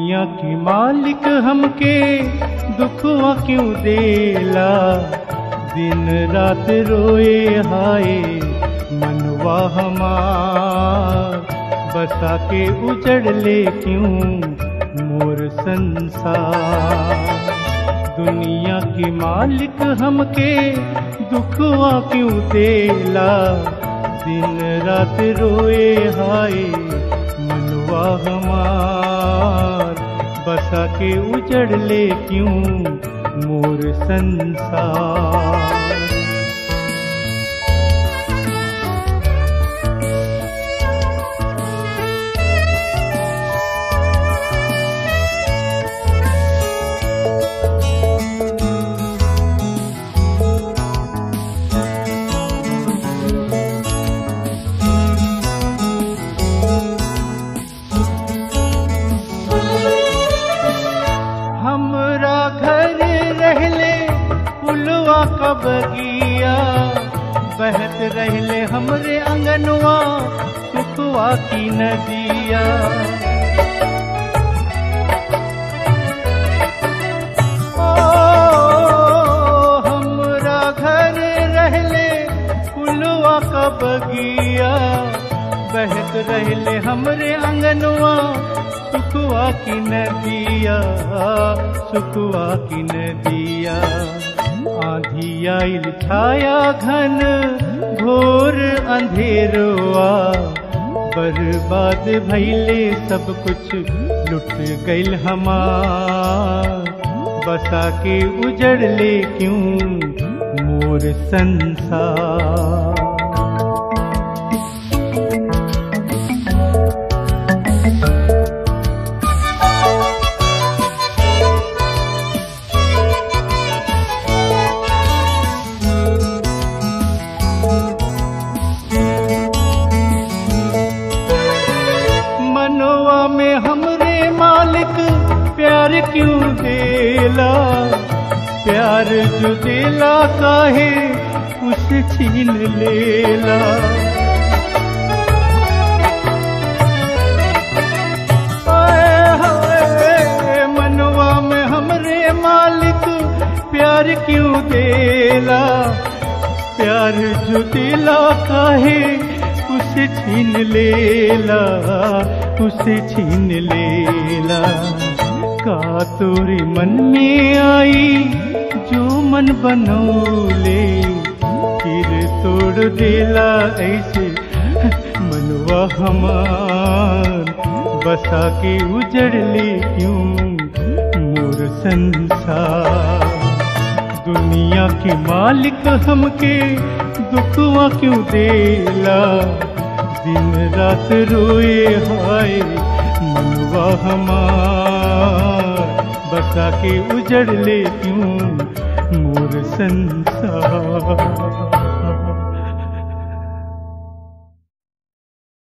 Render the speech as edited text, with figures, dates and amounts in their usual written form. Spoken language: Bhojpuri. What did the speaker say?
दुनिया की मालिक हमके दुखवा क्यों देला, दिन रात रोए हाय मनवा हमार, बसा के उजड़ ले क्यों मोर संसार। दुनिया की मालिक हमके दुखवा क्यों देला, दिन रात रोए हाय मनवा हमार, बसा के उजड़ ले क्यों मोर संसार। हमरा घर रहले पुलवा का बगिया, बहत रहले हमरे अंगनवा सुखवा की नदिया। ओ हमरा घर रहले पुलवा का बगिया, बहत रहले हमरे अंगनवा सुखवा की नदिया, सुखवा की नदिया। आंधी आइल छाया घन घोर अंधेरवा, बर्बाद भइले सब कुछ लुट गइल हमार, बसा के उजड़ ले क्यों मोर संसार। मनवा में हमरे मालिक प्यार क्यों देला, प्यार जो देला काहे उसे छीन लेला। मनवा में हमरे मालिक प्यार क्यों देला, प्यार जो देला काहे उसे छीन लेला, उसे छीन लेला। का तोरे मन में आई जो मन बनौले, फिर तोड़ देला ऐसे मनवा हमार, बसा के उजड़ ले क्यों मोर संसार। दुनिया के मालिक हमके दुखवा क्यों देला, दिन रात रोए हाय मनवा हमार, बसा के उजड़ ले क्यों मोर संसार।